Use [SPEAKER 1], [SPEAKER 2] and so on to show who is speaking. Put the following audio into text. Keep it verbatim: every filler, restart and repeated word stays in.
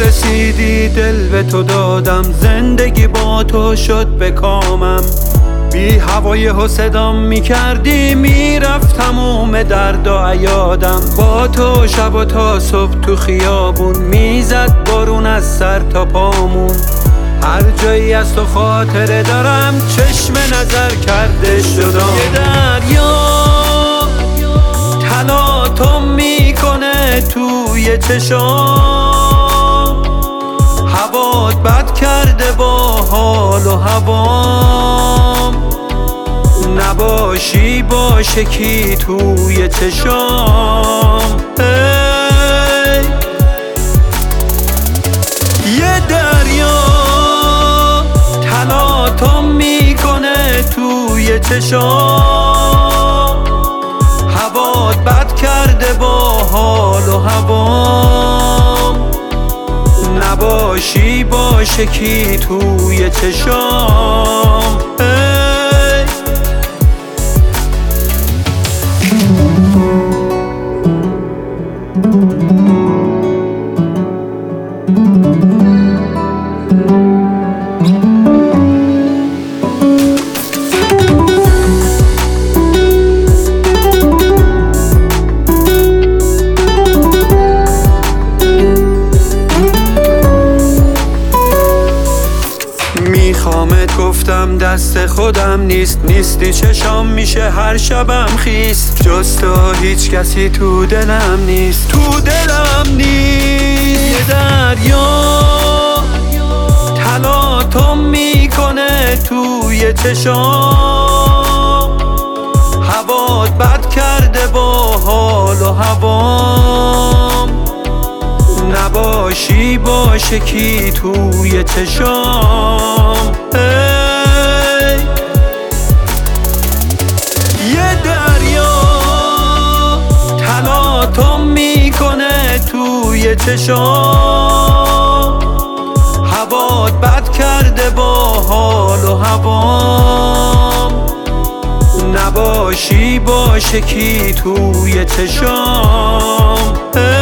[SPEAKER 1] رسیدی دل به تو دادم، زندگی با تو شد به کامم. بی هوای و صدام میکردی میرفت تموم درد و عیادم. با تو شب و تا صبح تو خیابون میزد بارون از سر تا پامون. هر جایی از تو خاطره دارم چشم نظر کرده شدم. یه دریا تلاطم میکنه توی چشام، هوات بد کرده با حال و هوام. نباشی باشه کی توی چشام. ای یه دریا تلاطم میکنه توی چشام، هوات بد کرده با حال و هوام. نباشی باشه کی توی چشام. میخوامت گفتم دست خودم نیست، نیستی چشام میشه هر شبم خیست. جز تو هیچ کسی تو دلم نیست، تو دلم نیست. یه دریا تلاطم میکنه توی چشام، هوات بد کرده با حال و هوام. نباشی باشه کی توی چشام. ای یه دریا تلاطم میکنه توی چشام، هوات بد کرده با حال و هوام. نباشی باشه کی توی چشام.